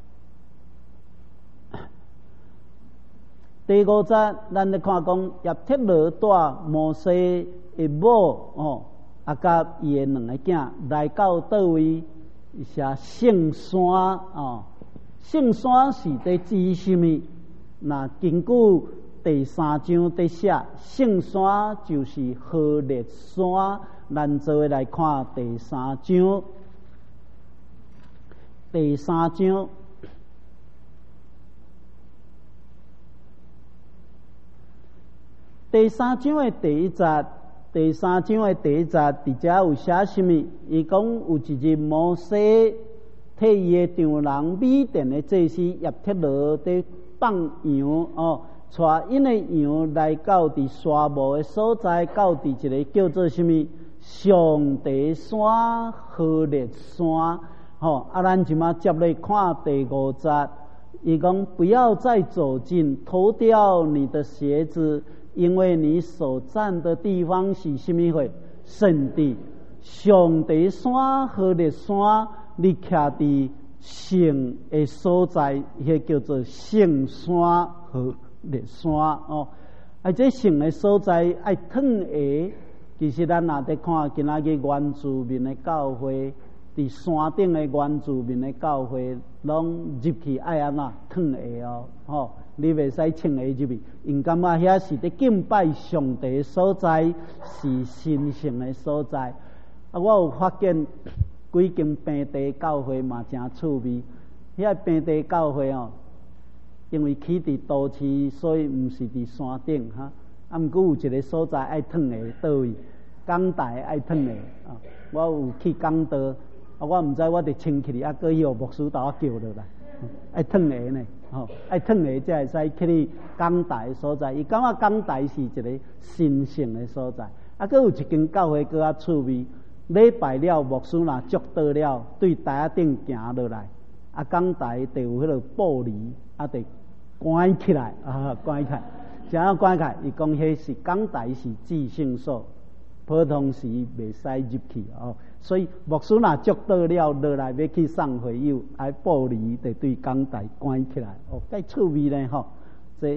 第5节，咱咧看讲叶忒罗带摩西的某哦，啊，甲伊的2个囝来到倒位？写圣山哦，圣山是在指什么？那根据第3章在写，圣山就是何烈山。咱做伙来看第3章，第3章。第3章的第1节，伫遮有写什么？伊讲有一日摩西替伊的丈人米甸的祭司叶忒罗在放羊哦，带因的羊来到伫沙漠的所在，到伫一个叫做什么上帝山、何烈山。吼啊，咱即马接来看第5节，伊讲不要再走近，脱掉你的鞋子。因为你所站的地方是什么会圣地？上帝山、何烈山，你徛伫圣的所在，迄叫做圣山何烈山哦。啊，这圣的所在爱躺下。其实咱若在看今仔日原住民的教会，伫山顶的原住民的教会，拢入去爱安怎躺下哦，吼。你袂使穿下入去，因感觉遐是伫敬拜上帝的所在，是神圣的所在。啊，我有发现几间平地教会嘛真趣味。遐平地教会哦，因为起伫都市，所以毋是伫山顶哈。啊，毋过有一个所在爱躺下，倒位港台爱躺下啊。我有去港岛，啊，我毋知我伫穿起哩，啊，佫有牧师把我叫落来，爱躺下呢。吼，爱躺下才会使去你港台所在。伊感觉港台是一个神圣的所在。啊，佫有一间教会佫较趣味，礼拜了牧师若祝祷了，对台顶行落来，啊，港台就有迄个布帘，啊，得关起来啊，关起来，怎样关起来？伊讲迄是港台是至圣所，普通时袂使入去哦。 所以牧师若捉到了，落来要去送会友，还报离得对讲台关起来。哦，介趣味呢吼，这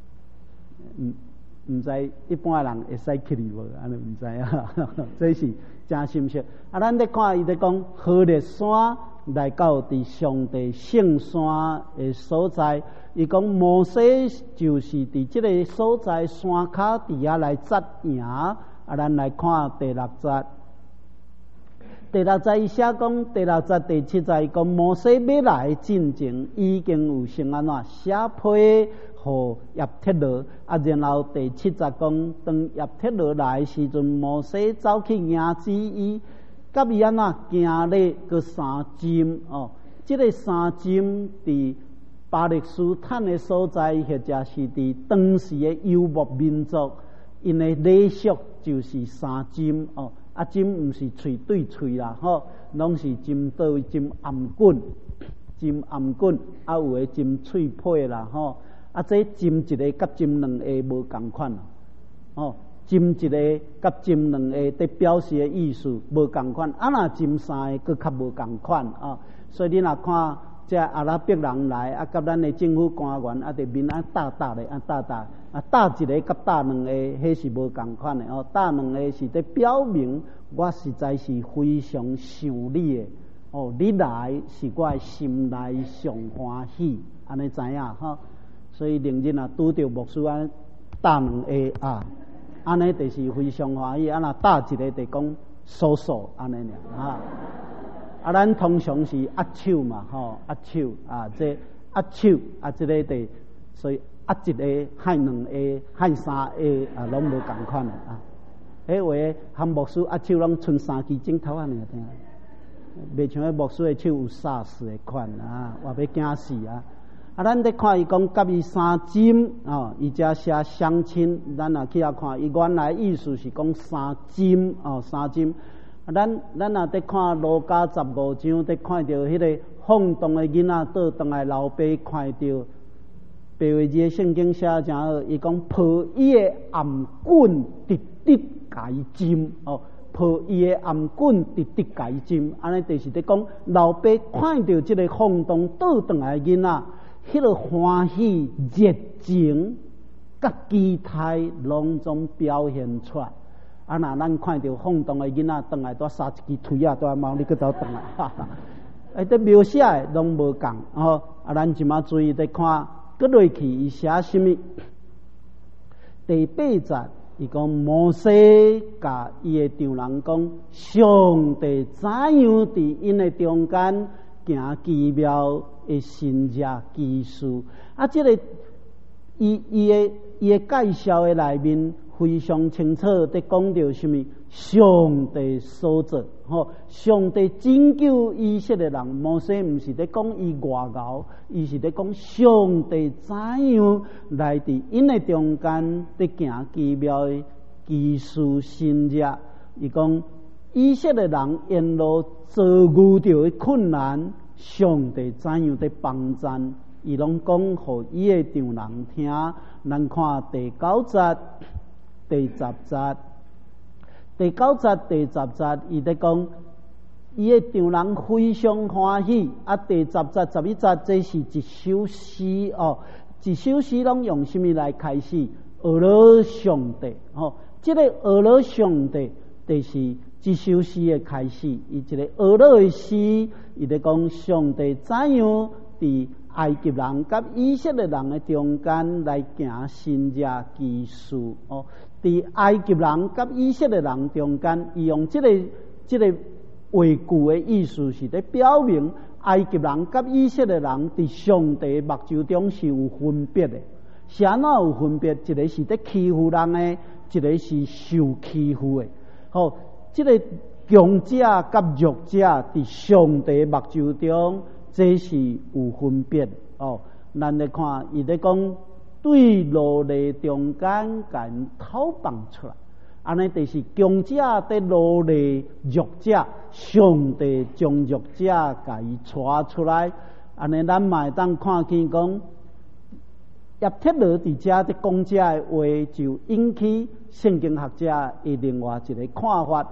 唔知一般人会使去哩无？安尼唔知啊，这是真深刻。啊，咱咧看伊咧讲，何烈山来到伫上帝圣山的所在，伊讲摩西就是伫即个所在山骹底下来扎营。啊，咱来看第6节。第6节伊写讲，第6节第7节伊讲，摩西要来进前，已经有先安怎写批互叶忒罗。啊，然后第7节讲，当叶忒罗来时阵，摩西走去迎旨伊，甲伊安怎行咧个3针哦。即个3针伫巴勒斯坦的所在，或者是伫当时的游牧民族，因的礼俗就是3针哦。啊，针毋是喙对喙啦，吼，拢是针倒针颔棍，针颔棍，啊，有诶针喙皮啦，吼，啊，这针一个甲针两下无共款，哦，针一个甲针两下得表示诶意思无共款，啊，若针3个佫较无共款啊，所以你若看这阿拉伯人来啊，甲咱诶政府官员啊，伫面啊搭咧，啊搭啊搭一个甲搭两个，迄是无共款诶哦。搭两个是伫表明我实在是非常想你诶哦，你来是我诶心内上欢喜，安尼知影吼。所以令人啊拄着牧师安搭两个啊，安尼就是非常欢喜。啊，若搭一个就讲叔叔安尼尔啊。啊，咱通常是握手嘛，吼，握手啊，这握手啊，这个得，所以握一个喊两个，喊3个啊，拢无共款的啊。迄话含牧师握手拢剩3支指头啊，你听，袂像迄牧师的手有SARS的款啊，话要惊死啊！啊，咱咧看伊讲甲伊3针哦，伊遮写相亲，咱若去遐看，伊原来意思是讲3针哦，3针。咱若伫看路加15章，伫看到迄个放荡的囡仔倒转来老爸看到白话字的圣经写真好，伊讲抱伊的颔棍直直甲伊针哦，抱伊的颔棍直直甲伊针，安尼就是伫讲老爸看到即个放荡倒转来的囡仔，迄个欢喜热情甲期待拢总表现出来。啊！若咱看到放荡的囡仔转来，拄杀一支腿啊，拄猫你去走转来，哈哈！伫描写的拢无共哦。啊，咱即马注意伫看，搁落去伊写什么？第8节，伊讲摩西甲伊的丈人讲，上帝怎样伫因的中间行奇妙的神迹奇事？啊，即个伊的介绍的内面。非常清楚地讲到什么？上帝所做，吼！上帝拯救以色列人。摩西毋是咧讲伊外貌，伊是咧讲上帝怎样来伫因的中间伫行奇妙的奇事神迹。伊讲以色列人沿路遭遇到的困难，上帝怎样伫帮赞，伊拢讲互伊的丈人听。咱看第9节。第10节，第9节、第10节，伊在讲，伊的丈人非常欢喜。啊，第10节、11节，这是一首诗哦。一首诗拢用什么来开始？俄罗上帝哦，这个俄罗上帝，就是这首诗的开始。伊一个俄罗的诗，伊在讲上帝怎样伫埃及人甲以色列人的中间来行神迹奇事哦。伫埃及人甲以色列人中间，伊用这个话句的意思是咧表明埃及人甲以色列人伫上帝目睭中是有分别的。是安怎有分别？一个是咧欺负人的，一个是受欺负的。好，这个强者甲弱者伫上帝目睭中，这是有分别哦。咱来看，伊咧讲。对路的中间甲因讨放出来，安尼就是强者伫路的弱者，上帝将弱者甲伊带出来。安尼咱嘛会当看见讲，叶忒罗伫遮伫讲遮的话，就引起圣经学者的另外一个看法，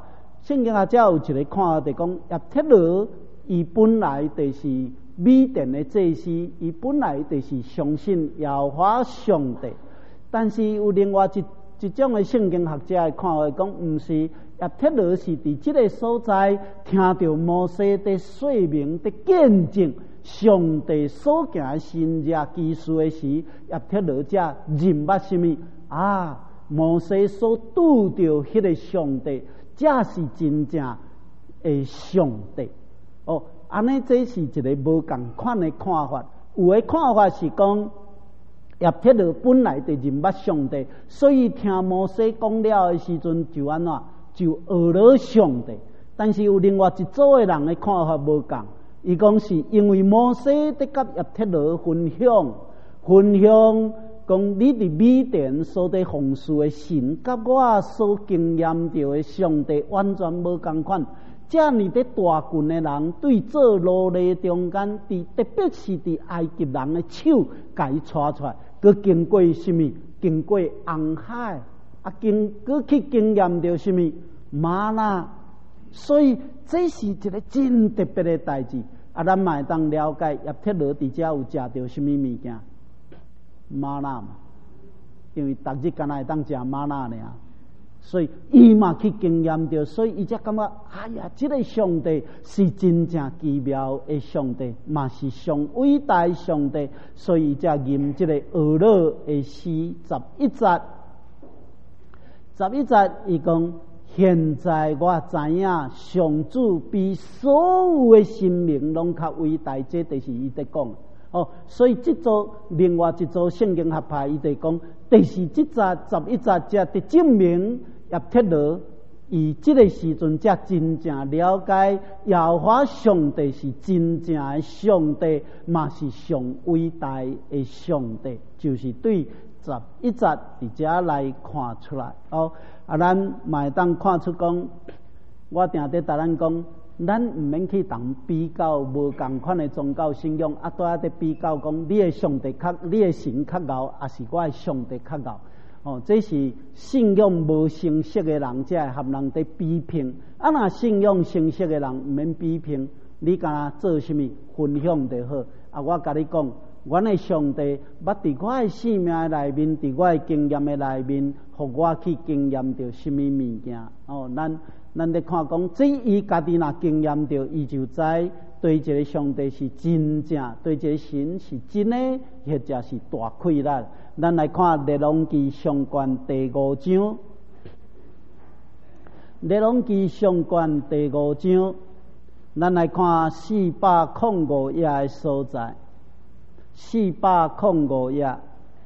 圣经学者有一个看法，就讲叶忒罗伊本来就是米甸的祭司，伊本来就是相信耶和华上帝，但是有另外一种的圣经学者的看法，讲毋是叶忒罗是伫即个所在听到摩西的说明的见证上帝所行神迹奇事的时，叶忒罗才认捌什么啊？摩西所拄到迄个上帝，才是真正的上帝。哦，安尼这是一个无共款的看法。有的看法是讲，叶忒罗本来就认捌上帝，所以听摩西讲了的时阵，就安怎就学了上帝。但是有另外一组的人的看法无共，伊讲是因为摩西伫甲叶忒罗分享，讲你伫米甸所伫奉事的神，甲我所经验到的上帝完全无共款。这样的大群的人对做奴隶中间，特别是伫埃及人的手甲伊带出来，佮经过什么？经过红海，佮去经验到什么？玛纳。所以这是一个真特别的代志。咱嘛会当了解叶忒罗伫遮有食到什么物件？玛纳嘛，因为逐日敢若会当食玛纳尔。所以伊嘛去经验到，所以伊才感觉，哎呀，这个上帝是真正奇妙的上帝，嘛是上伟大的上帝，所以伊才吟这个俄勒的诗11节。11节伊讲，现在我知影上主比所有的神明拢较伟大，这就是伊在讲。哦，所以这组另外一组圣经学派，伊就讲，第是这节11节才得证明叶忒罗伊这个时阵才真正了解耶和华上帝是真正的上帝，嘛是上伟大的上帝，就是对11节伫遮来看出来。哦，咱嘛会当看出讲，我定得甲咱讲。咱毋免去当比较无共款的宗教信仰，拄仔伫比较讲，你的上帝你的神较高，还是我的上帝较高？哦，这是信仰无成熟的人才会和人伫比拼。若信仰成熟的人毋免比拼，你敢若做什么分享就好。我甲你讲，阮的上帝捌伫我的生命的内面，伫我的经验的内面，互我去经验到什么物件？哦，咱咧看讲，这伊家己若经验到，伊就知对一个上帝是真正，对一个神是真的，或者是大快乐。咱来看列王记上卷第5章，列王记上卷第5章，咱来看405页的所在，405页。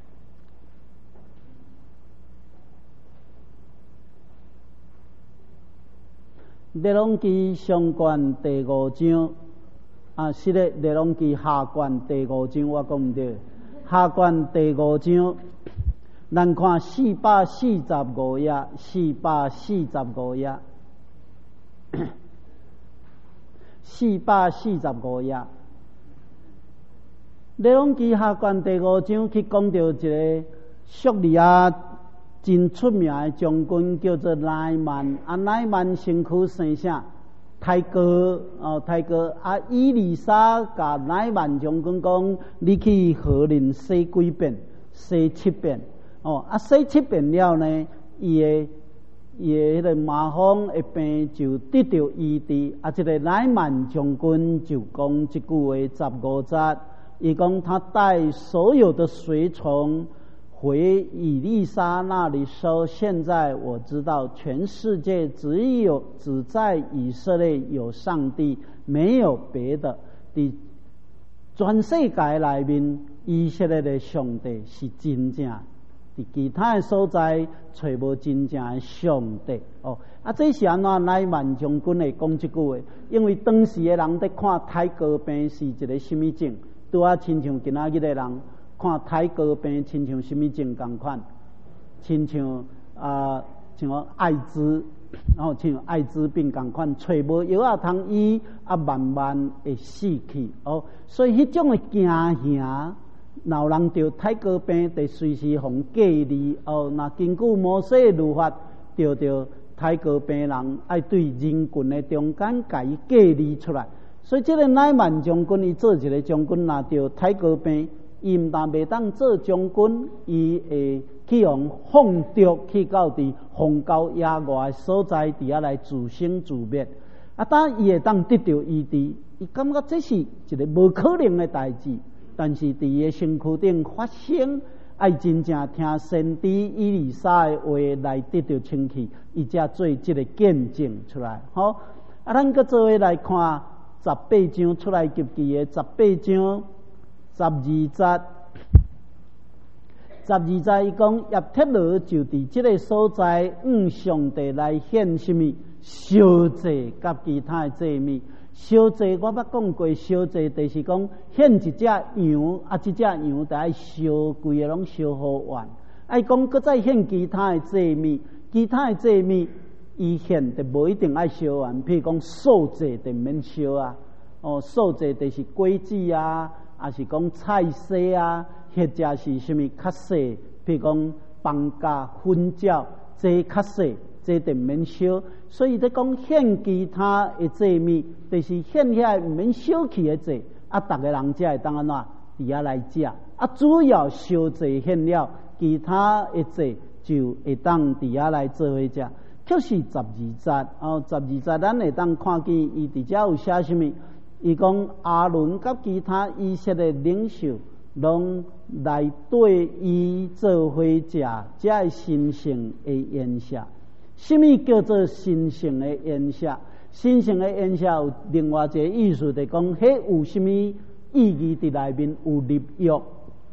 列王记上卷第5章，是咧列王记下卷第5章，我讲毋对。下卷第5章，咱看445页，445页，445页。列王记下卷第5章去讲到一个叙利亚真出名的将军叫做乃曼，乃曼身躯生啥？太哥伊丽莎甲乃曼将军讲，你去河林洗几遍，洗7遍。洗7遍了呢，伊的迄个麻风的病就得到医治。这个乃曼将军就讲这句话15节，伊讲他带所有的随从回以利沙那里说，现在我知道全世界只在以色列有上帝，没有别的。伫全世界内面，以色列的上帝是真正，伫其他的所在找无真正的上帝。这是安怎乃曼将军会讲这句话？因为当时的人在看太哥病是一个什么症，拄啊亲像今仔日的人看太哥病，亲像什么症同款？亲像像艾滋，像艾滋病同款，找无药啊通医，慢慢会死去。所以迄种的惊吓，若有人得太哥病，得随时互隔离。若根据摩西的律法，得太高病人爱对人群的中间甲伊隔离出来。所以这个乃曼将军伊做一个将军，拿到太高病，伊毋但袂当做将军，伊会去用放逐去到伫荒郊野外的所在，伫遐来自生自灭。当伊会当得到医治，伊感觉这是一个无可能的代志，但是伫伊的身躯顶发生，爱真正听先知以利沙的话来得到清气，伊才做这个见证出来。好，咱搁做伙来看18章出来及记的18章12节。12节伊讲叶忒罗就伫这个所在上帝来献什么烧祭甲其他的祭物。烧祭我捌讲过，烧祭就是讲献一只羊，这只羊就爱烧规个拢烧好完。爱讲搁再献其他的祭物，其他的祭物伊献就无一定爱烧完。譬如讲素祭就免烧啊，素祭就是果子啊，也是讲菜色啊，或者是什么较细，譬如讲放假、粉饺，这较细。这就免烧，所以在讲献其他的祭物，就是献遐毋免烧去的祭，逐个人才会当安怎伫遐来食。主要烧祭献了，其他的祭就会当伫遐来做伙食。却是12节，12节咱会当看见伊伫遮有写什么？伊讲阿伦甲其他以色列领袖，拢来对伊做伙食，才会神圣的宴席。什么叫做神圣的宴席？神圣的宴席有另外一个意思，就是讲，迄有什么意义伫内面？有立约，有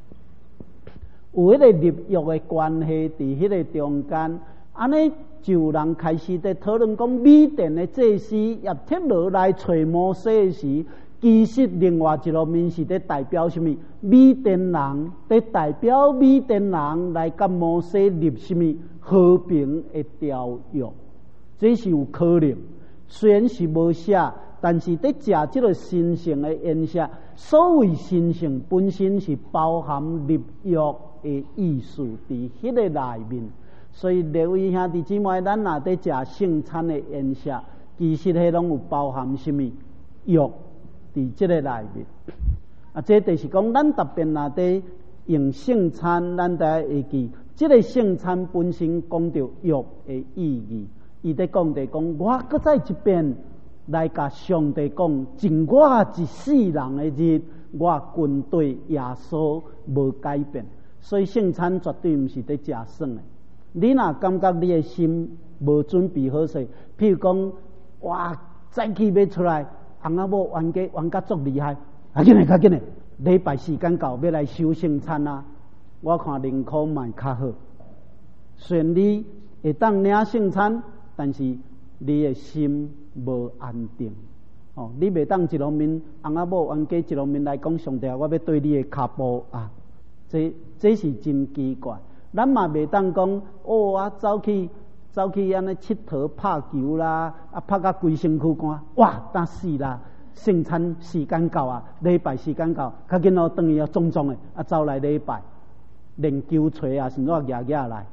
迄个立约的关系伫迄个中间。安尼就人开始在讨论讲，米甸的祭司叶忒罗来找摩西时，其实另外一个面是在代表什么？米甸人在代表米甸人来甲摩西立什么？和平的条约，这是有可能。虽然是无写，但是在食这个神圣的宴席，所谓神圣本身是包含立约的意思伫迄个内面。所以各位兄弟姊妹，咱若在食圣餐的宴席，其实迄拢有包含什么约伫这个内面。这就是讲，咱特别若在用圣餐，咱大家会记。这个圣餐本身讲到约的意义，伊在讲的讲，我搁再一遍来甲上帝讲，尽我一世人的日，我军队耶稣无改变，所以圣餐绝对毋是在食耍的。你若感觉你的心无准备好势，譬如讲，哇，早起要出来，翁仔某冤家足厉害，赶紧的，礼拜时间到，要来收圣餐啊！我看宁可买较好。虽然你会当领圣餐，但是你的心无安定。你袂当一方面翁仔某冤家，一方面来讲上帝，我要对你的脚步啊，这是真奇怪。咱嘛袂当讲我走去安尼佚佗拍球啦，拍甲规身躯汗，哇，打死啦！圣餐时间到啊，礼拜时间到，较紧哦，等于要种的走来礼拜。练球锤啊，甚至举来，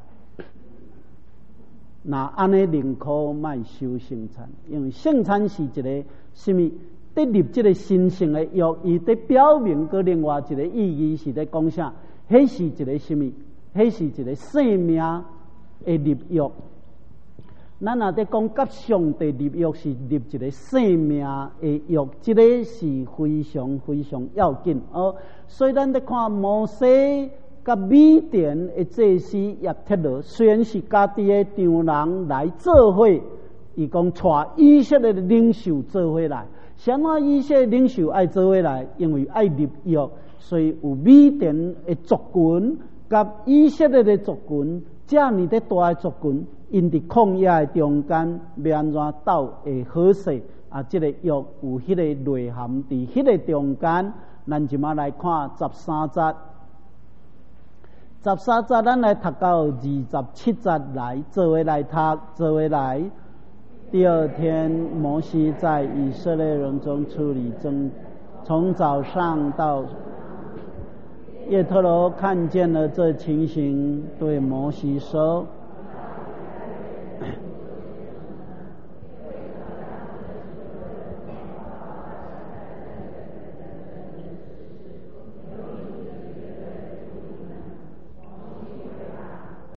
那安尼宁可卖收圣餐，因为圣餐是一个什么？得立这个神圣的约，伊在表明个另外一个意义是在讲啥？迄是一个什么？迄是一个生命的立约。咱若在讲甲上帝立约，是立一个生命的约，这个是非常非常要紧哦。所以咱在看摩西。甲米甸的祭司叶忒罗，虽然是家己的丈人来做伙，伊讲带以色列的领袖做伙来。什么以色列领袖爱做伙来？因为爱立约，所以有米甸的族群甲以色列的族群，这样的大的族群，因伫旷野的中间要安怎斗会好势啊？这个约有迄个内涵伫迄个中间，咱即马来看13节。13节，咱来读到27节来，做伙来读，做伙来。第二天，摩西在以色列人中处理争，从早上到叶忒罗看见了这情形，对摩西说：“